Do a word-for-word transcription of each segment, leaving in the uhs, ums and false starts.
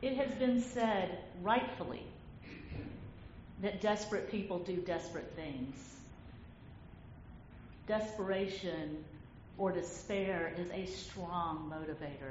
It has been said, rightfully, that desperate people do desperate things. Desperation or despair is a strong motivator.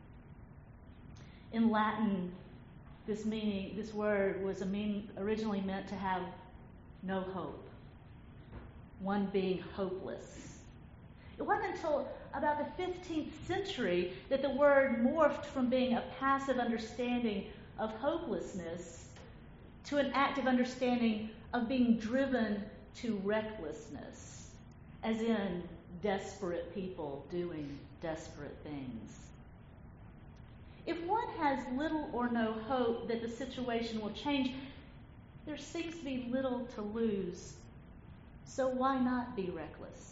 In Latin, this meaning, this word was a mean, originally meant to have no hope, one being hopeless. It wasn't until about the fifteenth century that the word morphed from being a passive understanding of hopelessness to an active understanding of being driven to recklessness, as in desperate people doing desperate things. If one has little or no hope that the situation will change, there seems to be little to lose. So why not be reckless?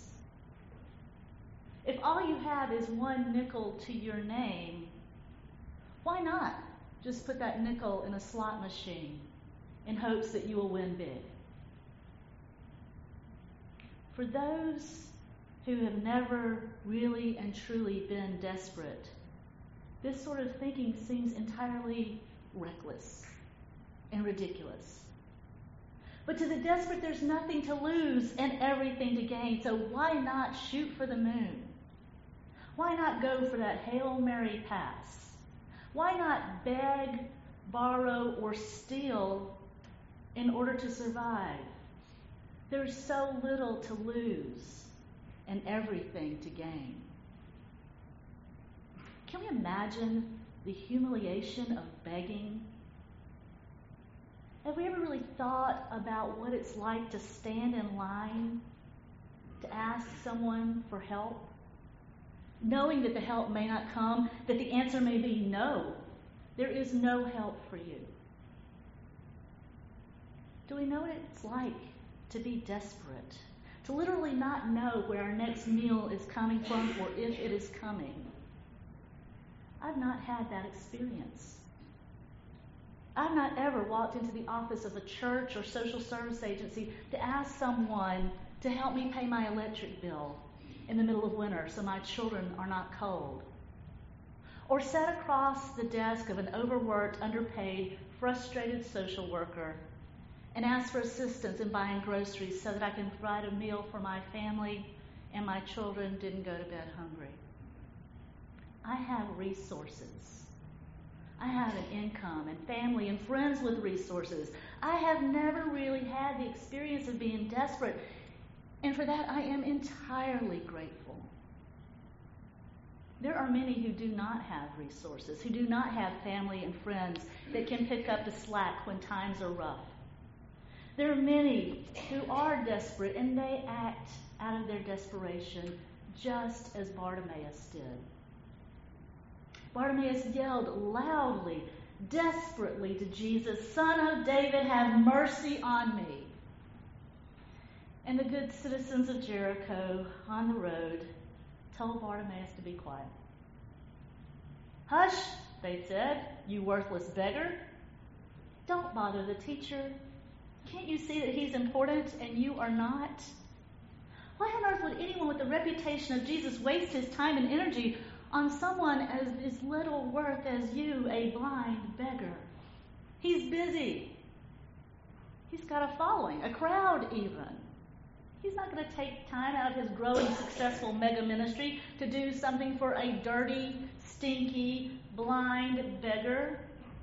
If all you have is one nickel to your name, why not just put that nickel in a slot machine in hopes that you will win big? For those who have never really and truly been desperate, this sort of thinking seems entirely reckless and ridiculous. But to the desperate, there's nothing to lose and everything to gain. So why not shoot for the moon? Why not go for that Hail Mary pass? Why not beg, borrow, or steal in order to survive? There's so little to lose and everything to gain. Can we imagine the humiliation of begging? Have we ever really thought about what it's like to stand in line to ask someone for help, knowing that the help may not come, that the answer may be no, there is no help for you? Do we know what it's like to be desperate, to literally not know where our next meal is coming from or if it is coming? I've not had that experience. I've not ever walked into the office of a church or social service agency to ask someone to help me pay my electric bill in the middle of winter so my children are not cold. Or sat across the desk of an overworked, underpaid, frustrated social worker and asked for assistance in buying groceries so that I can provide a meal for my family and my children didn't go to bed hungry. I have resources. I have an income and family and friends with resources. I have never really had the experience of being desperate, and for that I am entirely grateful. There are many who do not have resources, who do not have family and friends that can pick up the slack when times are rough. There are many who are desperate, and they act out of their desperation just as Bartimaeus did. Bartimaeus yelled loudly, desperately to Jesus, "Son of David, have mercy on me." And the good citizens of Jericho on the road told Bartimaeus to be quiet. "Hush," they said, "you worthless beggar. Don't bother the teacher. Can't you see that he's important and you are not? Why on earth would anyone with the reputation of Jesus waste his time and energy on someone as is little worth as you, a blind beggar? He's busy. He's got a following, a crowd even. He's not going to take time out of his growing successful mega ministry to do something for a dirty, stinky, blind beggar."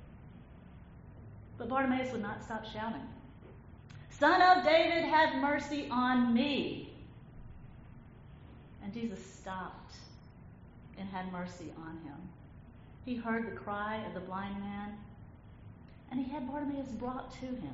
But Bartimaeus would not stop shouting, "Son of David, have mercy on me." And Jesus stopped and had mercy on him. He heard the cry of the blind man, and he had Bartimaeus brought to him.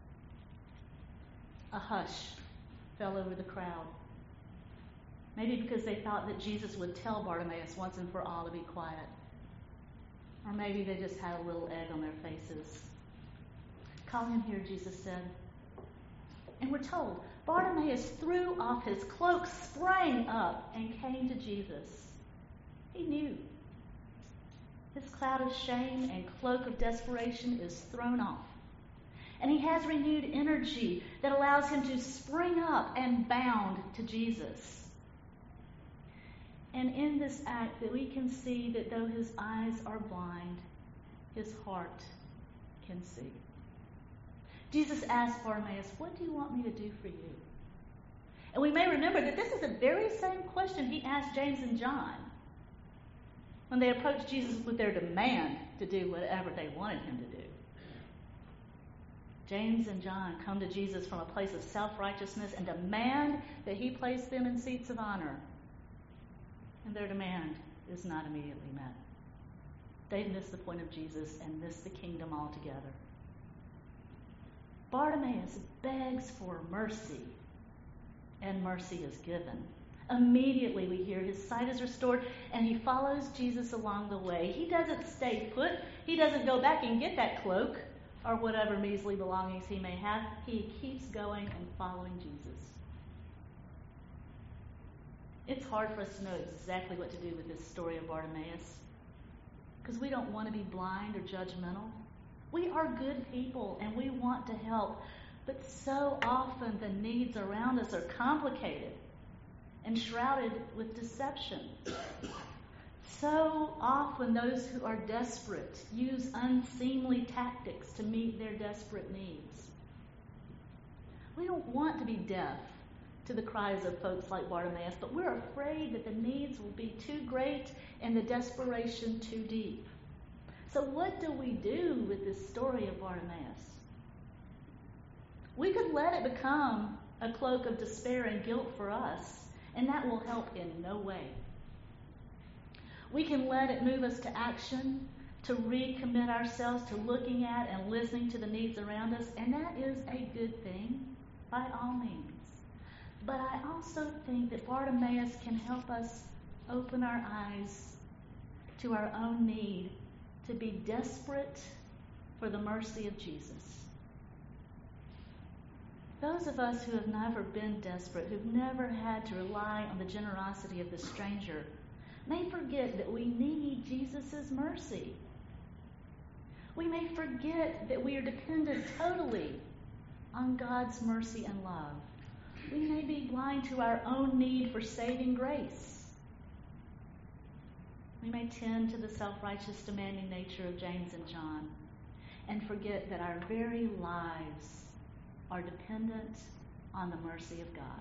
A hush fell over the crowd, maybe because they thought that Jesus would tell Bartimaeus once and for all to be quiet, or maybe they just had a little egg on their faces. "Call him here," Jesus said. And we're told Bartimaeus threw off his cloak, sprang up, and came to Jesus. He knew. His cloud of shame and cloak of desperation is thrown off. And he has renewed energy that allows him to spring up and bound to Jesus. And in this act that we can see that though his eyes are blind, his heart can see. Jesus asked Bartimaeus, "What do you want me to do for you?" And we may remember that this is the very same question he asked James and John when they approached Jesus with their demand to do whatever they wanted him to do. James and John come to Jesus from a place of self-righteousness and demand that he place them in seats of honor. And their demand is not immediately met. They've missed the point of Jesus and missed the kingdom altogether. Bartimaeus begs for mercy, and mercy is given. Immediately we hear his sight is restored, and he follows Jesus along the way. He doesn't stay put. He doesn't go back and get that cloak or whatever measly belongings he may have. He keeps going and following Jesus. It's hard for us to know exactly what to do with this story of Bartimaeus because we don't want to be blind or judgmental. We are good people and we want to help, but so often the needs around us are complicated and shrouded with deception. So often those who are desperate use unseemly tactics to meet their desperate needs. We don't want to be deaf to the cries of folks like Bartimaeus, but we're afraid that the needs will be too great and the desperation too deep. So what do we do with this story of Bartimaeus? We could let it become a cloak of despair and guilt for us, and that will help in no way. We can let it move us to action, to recommit ourselves to looking at and listening to the needs around us, and that is a good thing by all means. But I also think that Bartimaeus can help us open our eyes to our own need to be desperate for the mercy of Jesus. Those of us who have never been desperate, who've never had to rely on the generosity of the stranger, may forget that we need Jesus' mercy. We may forget that we are dependent totally on God's mercy and love. We may be blind to our own need for saving grace. We may tend to the self-righteous, demanding nature of James and John and forget that our very lives are dependent on the mercy of God.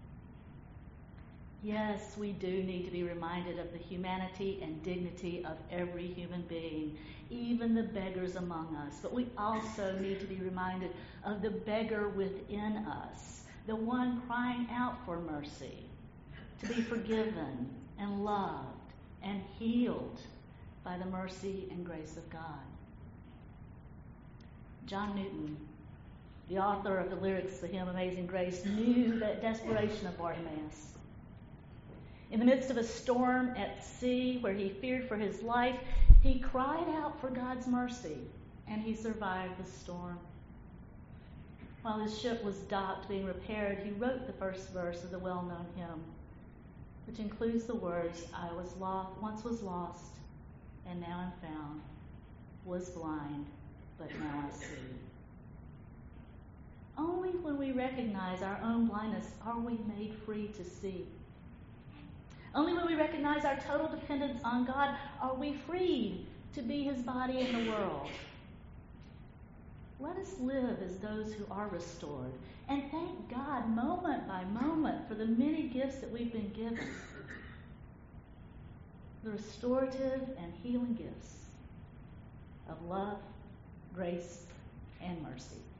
Yes, we do need to be reminded of the humanity and dignity of every human being, even the beggars among us. But we also need to be reminded of the beggar within us, the one crying out for mercy, to be forgiven and loved and healed by the mercy and grace of God. John Newton, the author of the lyrics to the hymn Amazing Grace, knew that desperation of Bartimaeus. In the midst of a storm at sea where he feared for his life, he cried out for God's mercy, and he survived the storm. While his ship was docked being repaired, he wrote the first verse of the well-known hymn, which includes the words, I was lost, once was lost, and now am found, was blind, but now I see. Only when we recognize our own blindness are we made free to see. Only when we recognize our total dependence on God are we freed to be his body in the world. Let us live as those who are restored and thank God moment by moment for the many gifts that we've been given. The restorative and healing gifts of love, grace, and mercy.